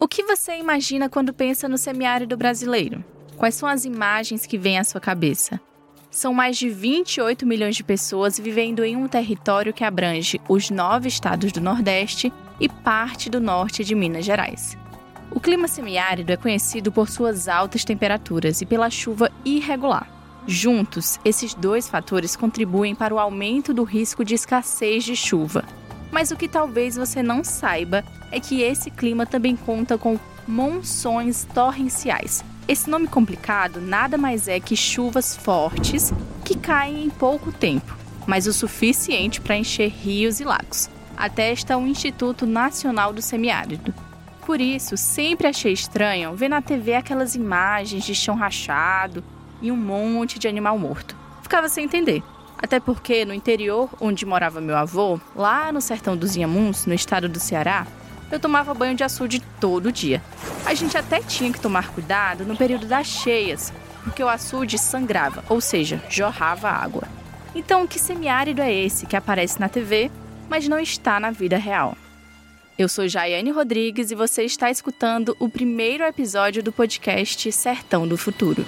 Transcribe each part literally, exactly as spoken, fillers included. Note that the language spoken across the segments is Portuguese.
O que você imagina quando pensa no semiárido brasileiro? Quais são as imagens que vêm à sua cabeça? São mais de vinte e oito milhões de pessoas vivendo em um território que abrange os nove estados do Nordeste e parte do norte de Minas Gerais. O clima semiárido é conhecido por suas altas temperaturas e pela chuva irregular. Juntos, esses dois fatores contribuem para o aumento do risco de escassez de chuva. Mas o que talvez você não saiba é que esse clima também conta com monções torrenciais. Esse nome complicado nada mais é que chuvas fortes que caem em pouco tempo, mas o suficiente para encher rios e lagos, atesta o Instituto Nacional do Semiárido. Por isso, sempre achei estranho ver na T V aquelas imagens de chão rachado e um monte de animal morto. Ficava sem entender. Até porque, no interior onde morava meu avô, lá no sertão dos Inhamuns, no estado do Ceará, eu tomava banho de açude todo dia. A gente até tinha que tomar cuidado no período das cheias, porque o açude sangrava, ou seja, jorrava água. Então, que semiárido é esse que aparece na T V, mas não está na vida real? Eu sou Jaiane Rodrigues e você está escutando o primeiro episódio do podcast Sertão do Futuro.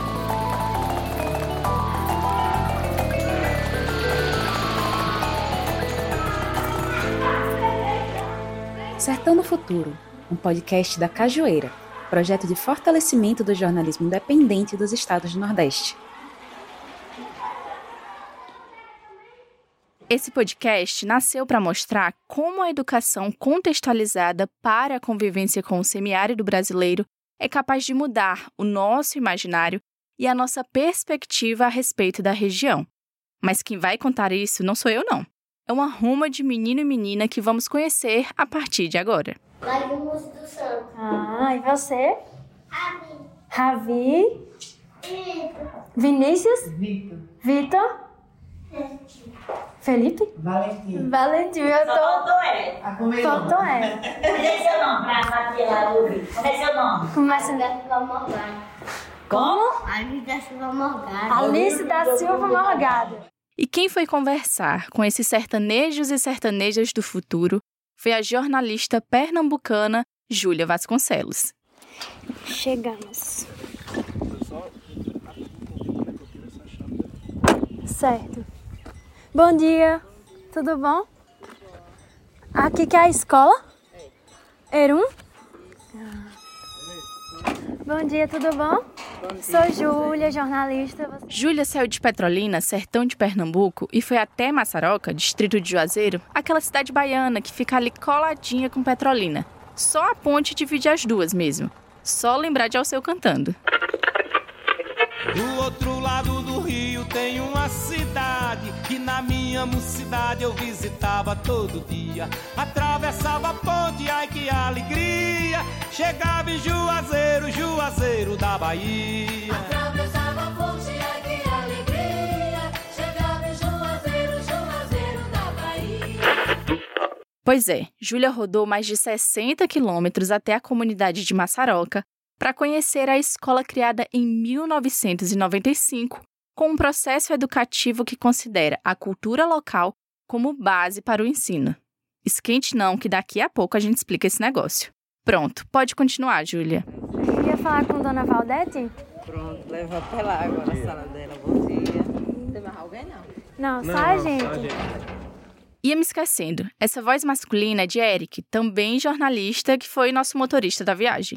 Sertão do Futuro, um podcast da Cajueira, projeto de fortalecimento do jornalismo independente dos estados do Nordeste. Esse podcast nasceu para mostrar como a educação contextualizada para a convivência com o semiárido brasileiro é capaz de mudar o nosso imaginário e a nossa perspectiva a respeito da região. Mas quem vai contar isso não sou eu, não. É uma ruma de menino e menina que vamos conhecer a partir de agora. Lágrimas do Santo. Ah, e você? Ravi. Ravi? Vitor. Vinícius? Vitor. Vitor? Felipe? Valentim. Valentim, eu tô... Faltou é. A comer Faltou é. Onde é seu nome pra Fatia lá ouvir? Onde é seu nome? Começa... Da Silva Morgado. Como? Alice da Silva Morgado. Alice da Silva Morgado. E quem foi conversar com esses sertanejos e sertanejas do futuro foi a jornalista pernambucana Júlia Vasconcelos. Chegamos. Certo. Bom dia. Tudo bom? Aqui que é a escola? Erum? Bom dia, tudo bom? Sou Júlia, jornalista. Você... Júlia saiu de Petrolina, sertão de Pernambuco, e foi até Massaroca, distrito de Juazeiro, aquela cidade baiana que fica ali coladinha com Petrolina. Só a ponte divide as duas mesmo. Só lembrar de Alceu cantando. Do outro lado do rio tem uma cidade que na minha mocidade eu visitava todo dia. Atravessava a ponte, ai que alegria. Chegava em Juazeiro, Juazeiro da Bahia. Atravessava a ponte, ai que alegria. Chegava em Juazeiro, Juazeiro da Bahia. Pois é, Júlia rodou mais de sessenta quilômetros até a comunidade de Massaroca para conhecer a escola criada em mil novecentos e noventa e cinco, com um processo educativo que considera a cultura local como base para o ensino. Esquente não, que daqui a pouco a gente explica esse negócio. Pronto, pode continuar, Júlia. Queria falar com Dona Valdete? Pronto, leva até lá agora a sala dela. Bom dia. Tem mais alguém, não? Não, só a gente. Ia me esquecendo, essa voz masculina é de Eric, também jornalista, que foi nosso motorista da viagem.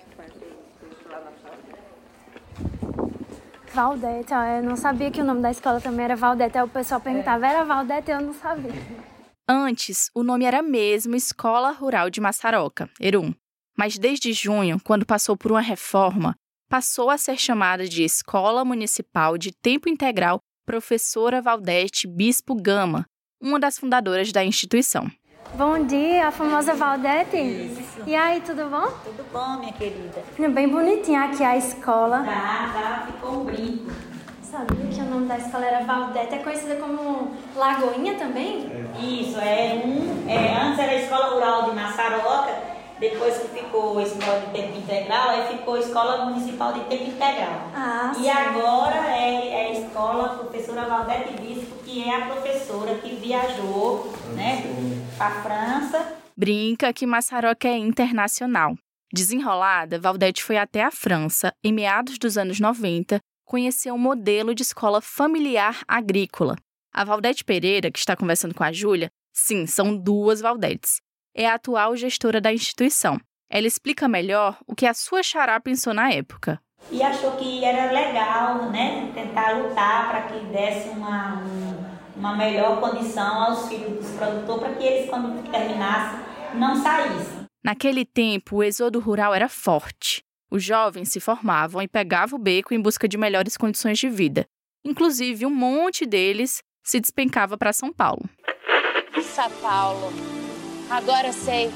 Valdete, ó, eu não sabia que o nome da escola também era Valdete. Aí o pessoal perguntava, era Valdete? Eu não sabia. Antes, o nome era mesmo Escola Rural de Massaroca, Erum. Mas desde junho, quando passou por uma reforma, passou a ser chamada de Escola Municipal de Tempo Integral Professora Valdete Bispo Gama, uma das fundadoras da instituição. Bom dia, a famosa Valdete. Isso. E aí, tudo bom? Tudo bom, minha querida? Bem bonitinha aqui a escola. Tá, tá, ficou um brinco. Sabia que o nome da escola era Valdete, é conhecida como Lagoinha também? Isso, é um. É, antes era a Escola Rural de Massaroca, depois que ficou a Escola de Tempo Integral, aí ficou a Escola Municipal de Tempo Integral. Ah, e sim. agora é, é a Escola Professora Valdete Bispo, que é a professora que viajou, né, para a França. Brinca que Massaroca é internacional. Desenrolada, Valdete foi até a França, em meados dos anos noventa, conhecer um modelo de escola familiar agrícola. A Valdete Pereira, que está conversando com a Júlia, sim, são duas Valdetes, é a atual gestora da instituição. Ela explica melhor o que a sua xará pensou na época. E achou que era legal, né, tentar lutar para que desse uma, um, uma melhor condição aos filhos dos produtores, para que eles, quando terminassem, não saíssem. Naquele tempo, o êxodo rural era forte. Os jovens se formavam e pegavam o beco em busca de melhores condições de vida. Inclusive, um monte deles se despencava para São Paulo. São Paulo. Agora sei.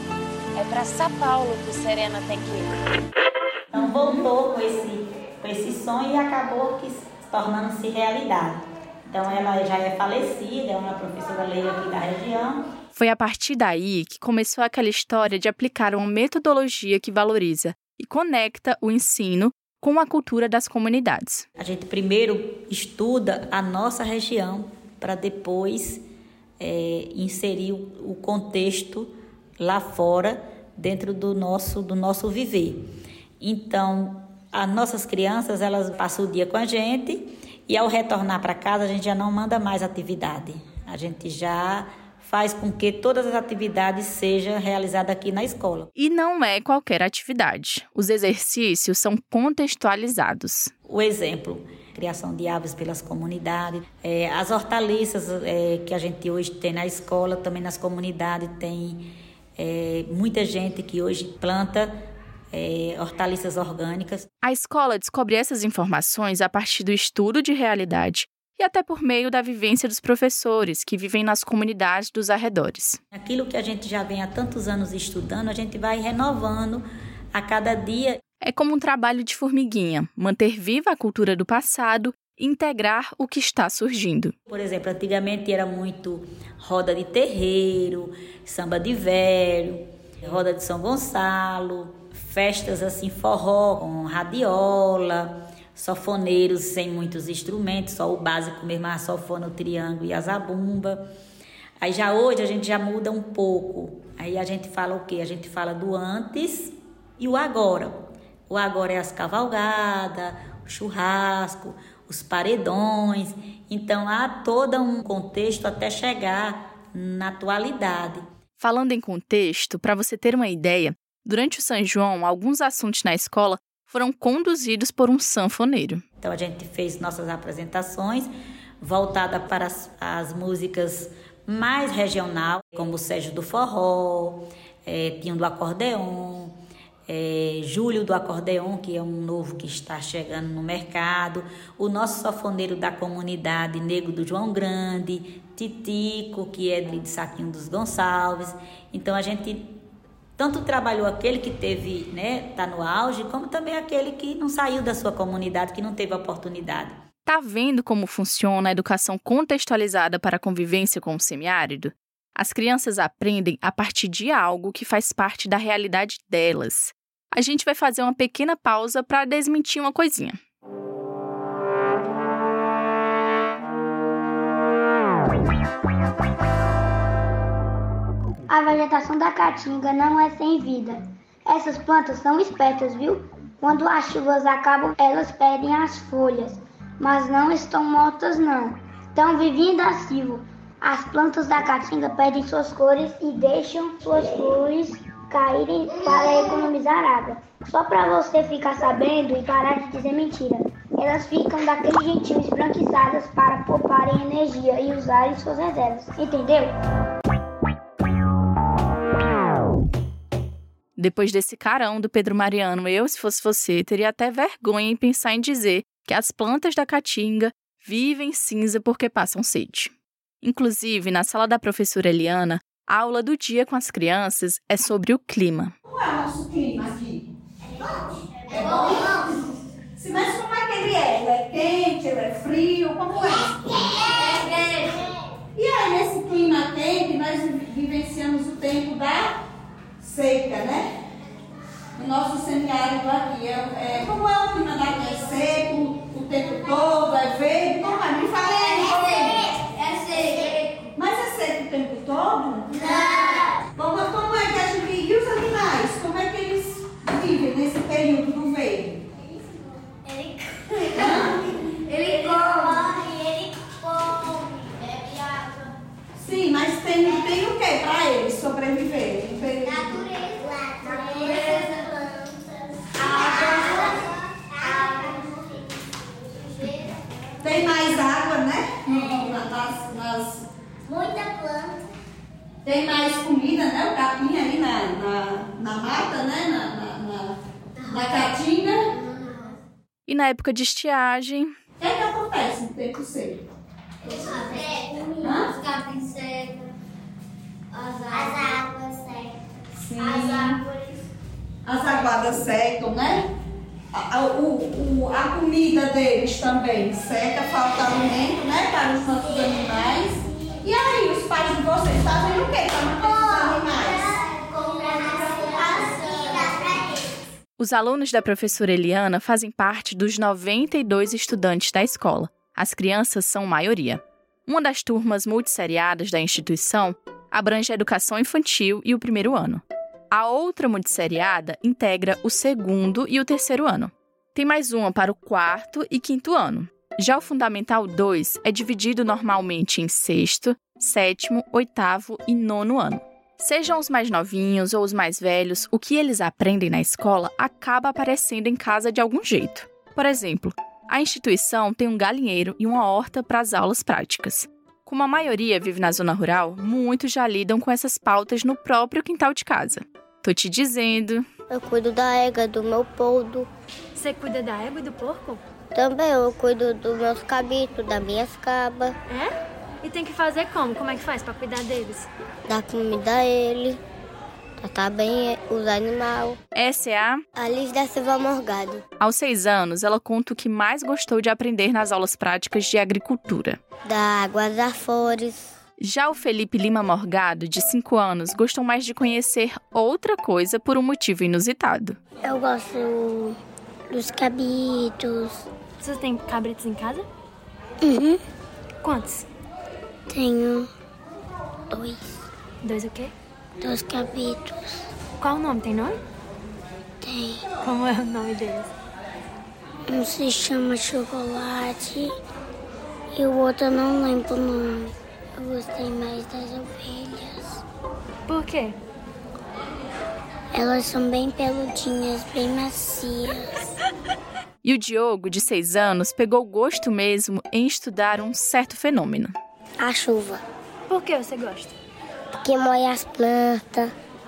É para São Paulo que Serena tem que ir. Então voltou com esse, com esse sonho e acabou que se tornando-se realidade. Então ela já é falecida, é uma professora leiga aqui da região. Foi a partir daí que começou aquela história de aplicar uma metodologia que valoriza e conecta o ensino com a cultura das comunidades. A gente primeiro estuda a nossa região para depois é, inserir o contexto lá fora, dentro do nosso, do nosso viver. Então, as nossas crianças, elas passam o dia com a gente e ao retornar para casa, a gente já não manda mais atividade. A gente já faz com que todas as atividades sejam realizadas aqui na escola. E não é qualquer atividade. Os exercícios são contextualizados. O exemplo, criação de aves pelas comunidades, é, as hortaliças é, que a gente hoje tem na escola, também nas comunidades tem é, muita gente que hoje planta é, hortaliças orgânicas. A escola descobre essas informações a partir do estudo de realidade e até por meio da vivência dos professores que vivem nas comunidades dos arredores. Aquilo que a gente já vem há tantos anos estudando, a gente vai renovando a cada dia. É como um trabalho de formiguinha, manter viva a cultura do passado e integrar o que está surgindo. Por exemplo, antigamente era muito roda de terreiro, samba de velho, roda de São Gonçalo, festas assim, forró com radiola, sanfoneiros sem muitos instrumentos, só o básico mesmo, a sanfona, o triângulo e a zabumba. Aí já hoje a gente já muda um pouco. Aí a gente fala o quê? A gente fala do antes e o agora. O agora é as cavalgadas, o churrasco, os paredões. Então há todo um contexto até chegar na atualidade. Falando em contexto, para você ter uma ideia, durante o São João, alguns assuntos na escola foram conduzidos por um sanfoneiro. Então a gente fez nossas apresentações voltadas para as, as músicas mais regional, como o Sérgio do Forró, é, Tinho do Acordeon, é, Júlio do Acordeon, que é um novo que está chegando no mercado, o nosso sanfoneiro da comunidade, Nego do João Grande, Titico, que é de Saquinho dos Gonçalves. Então a gente tanto trabalhou aquele que teve, né, tá no auge, como também aquele que não saiu da sua comunidade, que não teve oportunidade. Tá vendo como funciona a educação contextualizada para a convivência com o semiárido? As crianças aprendem a partir de algo que faz parte da realidade delas. A gente vai fazer uma pequena pausa para desmentir uma coisinha. A vegetação da caatinga não é sem vida. Essas plantas são espertas, viu? Quando as chuvas acabam, elas perdem as folhas, mas não estão mortas não. Estão vivendo ativo. As plantas da caatinga perdem suas cores e deixam suas flores caírem para economizar água. Só para você ficar sabendo e parar de dizer mentira. Elas ficam daquele jeitinho esbranquiçadas para pouparem energia e usarem suas reservas. Entendeu? Depois desse carão do Pedro Mariano, eu, se fosse você, teria até vergonha em pensar em dizer que as plantas da caatinga vivem cinza porque passam sede. Inclusive, na sala da professora Eliana, a aula do dia com as crianças é sobre o clima. Como é o nosso clima aqui? É bom? Se, mas como é que ele é? Ele é quente, ele é frio? Como é? É quente. E aí, nesse clima quente, nós vivenciamos o tempo da seca, né? O nosso semiárido aqui, é, é, como é o clima daqui? É seco o tempo todo, é verde? Como é? Me fala aí. É seco. Mas é seco o tempo todo? Não. Como, como é que a gente... E os animais? Como é que eles tem, tem o que para eles sobreviverem? Natureza. Natureza. Tem mais água, né? Nas, nas... Muita planta. Tem mais comida, né? O capim ali na, na, na mata, né? Na, na, na, na caatinga. E na época de estiagem... O que é que acontece no tempo seco? Os capim secam. As águas secam. Sim. As árvores. As aguadas secam, né? A, a, o, o, a comida deles também seca, falta alimento, né? Para os nossos animais. E aí, os pais de vocês fazem o quê para manter os animais? Os alunos da professora Eliana fazem parte dos noventa e dois estudantes da escola. As crianças são maioria. Uma das turmas multisseriadas da instituição abrange a educação infantil e o primeiro ano. A outra multisseriada integra o segundo e o terceiro ano. Tem mais uma para o quarto e quinto ano. Já o Fundamental dois é dividido normalmente em sexto, sétimo, oitavo e nono ano. Sejam os mais novinhos ou os mais velhos, o que eles aprendem na escola acaba aparecendo em casa de algum jeito. Por exemplo, a instituição tem um galinheiro e uma horta para as aulas práticas. Como a maioria vive na zona rural, muitos já lidam com essas pautas no próprio quintal de casa. Tô te dizendo. Eu cuido da égua, do meu poldo. Você cuida da égua e do porco? Também eu cuido dos meus cabritos, das minhas cabas. É? E tem que fazer como? Como é que faz pra cuidar deles? Dar comida a ele, tratar bem os animais. Essa é a... Alice da Silva Morgado. Aos seis anos, ela conta o que mais gostou de aprender nas aulas práticas de agricultura. Da água das flores. Já o Felipe Lima Morgado, de cinco anos, gostou mais de conhecer outra coisa por um motivo inusitado. Eu gosto dos cabritos. Você tem cabritos em casa? Uhum. Quantos? Tenho dois. Dois o quê? Dois cabritos. Qual o nome? Tem nome? Tem. Como é o nome deles? Um se chama Chocolate e o outro eu não lembro o nome. Eu gostei mais das ovelhas. Por quê? Elas são bem peludinhas, bem macias. E o Diogo, de seis anos, pegou gosto mesmo em estudar um certo fenômeno. A chuva. Por que você gosta? Porque molha as plantas,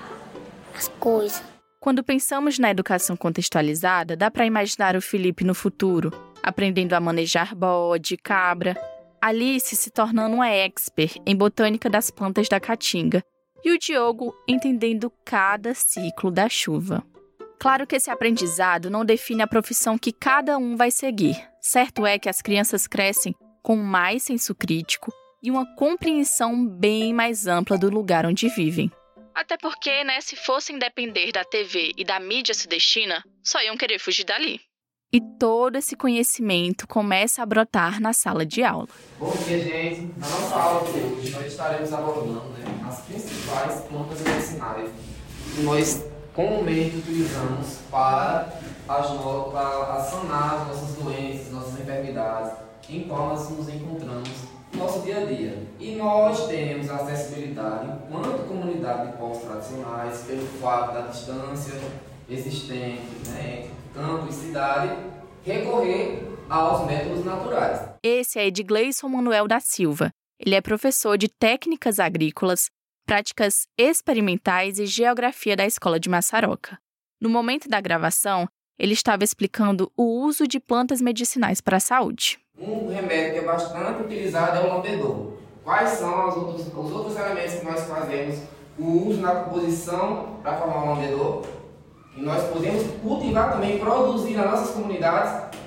as coisas. Quando pensamos na educação contextualizada, dá para imaginar o Felipe no futuro, aprendendo a manejar bode, cabra, Alice se tornando uma expert em botânica das plantas da caatinga e o Diogo entendendo cada ciclo da chuva. Claro que esse aprendizado não define a profissão que cada um vai seguir. Certo é que as crianças crescem com mais senso crítico e uma compreensão bem mais ampla do lugar onde vivem. Até porque, né, se fossem depender da T V e da mídia sudestina, só iam querer fugir dali. E todo esse conhecimento começa a brotar na sala de aula. Bom dia, gente. Na nossa aula de hoje, nós estaremos abordando, né, as principais plantas medicinais que nós comumente utilizamos para, as no... para sanar as nossas doenças, nossas enfermidades, em qual nós nos encontramos no nosso dia a dia. E nós temos acessibilidade, enquanto comunidade de povos tradicionais, pelo fato da distância existente, né, entre campo e cidade, recorrer aos métodos naturais. Esse é Edgleison Manuel da Silva. Ele é professor de técnicas agrícolas, práticas experimentais e geografia da Escola de Massaroca. No momento da gravação, ele estava explicando o uso de plantas medicinais para a saúde. Um remédio que é bastante utilizado é o lambedor. Quais são os outros, os outros elementos que nós fazemos o uso na composição para formar o lambedor? E nós podemos cultivar também, produzir nas nossas comunidades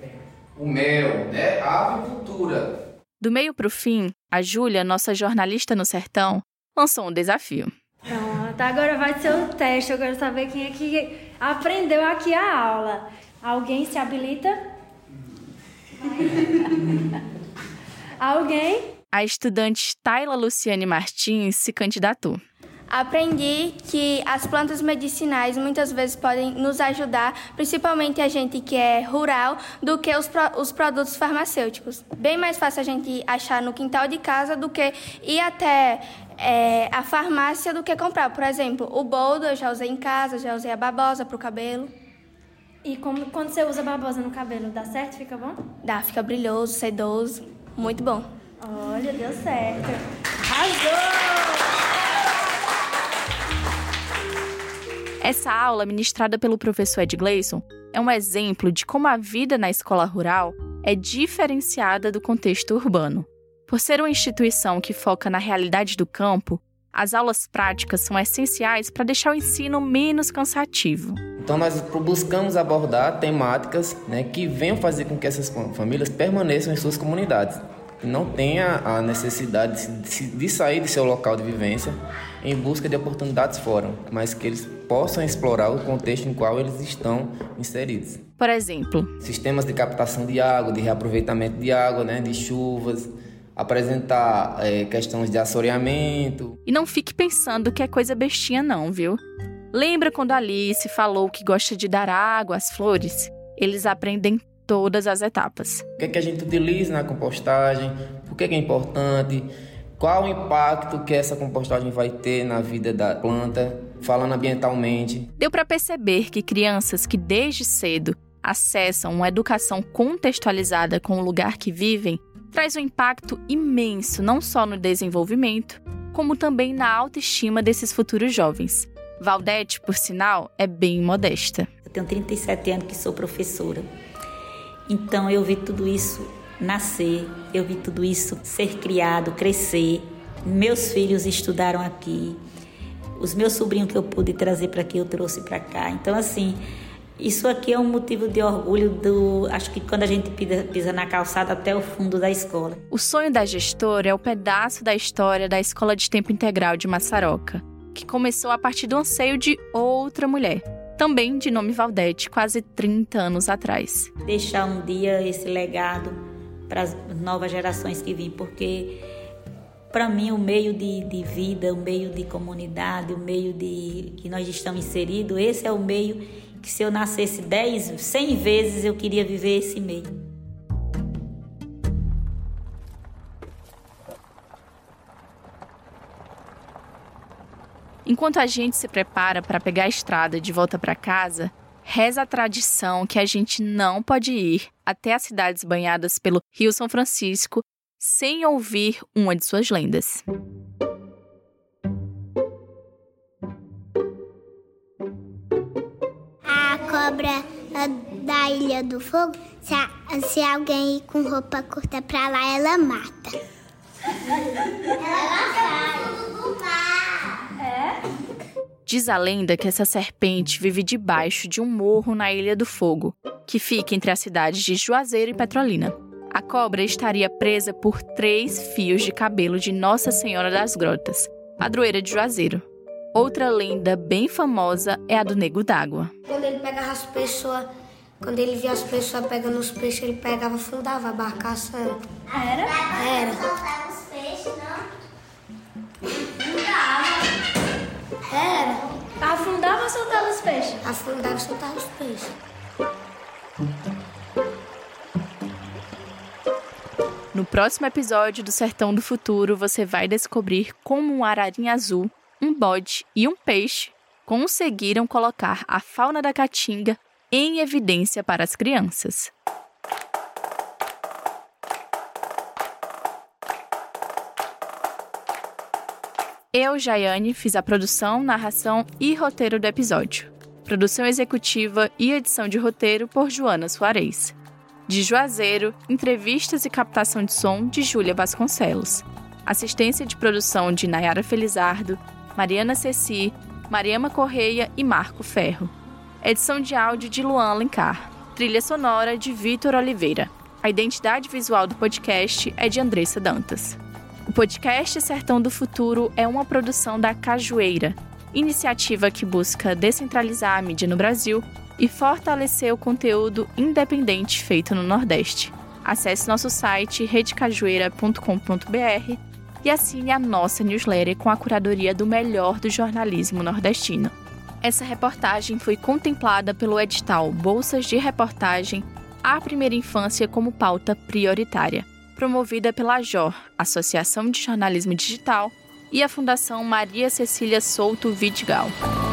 o mel, né? A avicultura. Do meio para o fim, a Júlia, nossa jornalista no sertão, lançou um desafio. Pronto, agora vai ser o teste. Eu quero saber quem é que aprendeu aqui a aula. Alguém se habilita? Alguém? A estudante Tayla Luciane Martins se candidatou. Aprendi que as plantas medicinais muitas vezes podem nos ajudar, principalmente a gente que é rural, do que os, pro, os produtos farmacêuticos. Bem mais fácil a gente achar no quintal de casa do que ir até é, a farmácia do que comprar. Por exemplo, o boldo eu já usei em casa, já usei a babosa para o cabelo. E como, quando você usa babosa no cabelo, dá certo? Fica bom? Dá, fica brilhoso, sedoso, muito bom. Olha, deu certo. Arrasou! Essa aula, ministrada pelo professor Ed Gleison, é um exemplo de como a vida na escola rural é diferenciada do contexto urbano. Por ser uma instituição que foca na realidade do campo, as aulas práticas são essenciais para deixar o ensino menos cansativo. Então nós buscamos abordar temáticas, né, que venham fazer com que essas famílias permaneçam em suas comunidades. E não tenha a necessidade de, de sair de seu local de vivência em busca de oportunidades fora, mas que eles possam explorar o contexto em qual eles estão inseridos. Por exemplo, sistemas de captação de água, de reaproveitamento de água, né, de chuvas, apresentar é, questões de assoreamento. E não fique pensando que é coisa bestinha não, viu? Lembra quando a Alice falou que gosta de dar água às flores? Eles aprendem todas as etapas. O que é que a gente utiliza na compostagem? Por que é, que é importante? Qual o impacto que essa compostagem vai ter na vida da planta, falando ambientalmente? Deu para perceber que crianças que desde cedo acessam uma educação contextualizada com o lugar que vivem traz um impacto imenso não só no desenvolvimento, como também na autoestima desses futuros jovens. Valdete, por sinal, é bem modesta. Eu tenho trinta e sete anos que sou professora. Então eu vi tudo isso nascer, eu vi tudo isso ser criado, crescer. Meus filhos estudaram aqui, os meus sobrinhos que eu pude trazer para aqui, eu trouxe para cá. Então, assim, isso aqui é um motivo de orgulho, do, acho que quando a gente pisa, pisa na calçada até o fundo da escola. O sonho da gestora é o pedaço da história da Escola de Tempo Integral de Massaroca, que começou a partir do anseio de outra mulher, também de nome Valdete, quase trinta anos atrás. Deixar um dia esse legado para as novas gerações que vêm, porque para mim o meio de, de vida, o meio de comunidade, o meio de que nós estamos inseridos, esse é o meio que se eu nascesse dez, cem vezes eu queria viver esse meio. Enquanto a gente se prepara para pegar a estrada de volta para casa, reza a tradição que a gente não pode ir até as cidades banhadas pelo Rio São Francisco sem ouvir uma de suas lendas. A cobra da Ilha do Fogo, se, a, se alguém ir com roupa curta pra lá, ela mata. Ela sai do mar. É? Diz a lenda que essa serpente vive debaixo de um morro na Ilha do Fogo, que fica entre as cidades de Juazeiro e Petrolina. A cobra estaria presa por três fios de cabelo de Nossa Senhora das Grotas, padroeira de Juazeiro. Outra lenda bem famosa é a do Nego d'Água. Quando ele pegava as pessoas, quando ele via as pessoas pegando os peixes, ele pegava e afundava a barcaça. Era? Era. Não soltava os peixes, não? Era. Afundava ou soltava os peixes? Afundava e soltava os peixes. No próximo episódio do Sertão do Futuro, você vai descobrir como um ararinha azul, um bode e um peixe conseguiram colocar a fauna da Caatinga em evidência para as crianças. Eu, Jaiane, fiz a produção, narração e roteiro do episódio. Produção executiva e edição de roteiro por Joana Soares. De Juazeiro, entrevistas e captação de som de Júlia Vasconcelos. Assistência de produção de Nayara Felizardo, Mariana Ceci, Mariama Correia e Marco Ferro. Edição de áudio de Luan Alencar. Trilha sonora de Vitor Oliveira. A identidade visual do podcast é de Andressa Dantas. O podcast Sertão do Futuro é uma produção da Cajueira, iniciativa que busca descentralizar a mídia no Brasil e fortalecer o conteúdo independente feito no Nordeste. Acesse nosso site rede cajueira ponto com ponto b r e assine a nossa newsletter com a curadoria do melhor do jornalismo nordestino. Essa reportagem foi contemplada pelo edital Bolsas de Reportagem à Primeira Infância como pauta prioritária, promovida pela A J O R, Associação de Jornalismo Digital, e a Fundação Maria Cecília Souto Vidigal.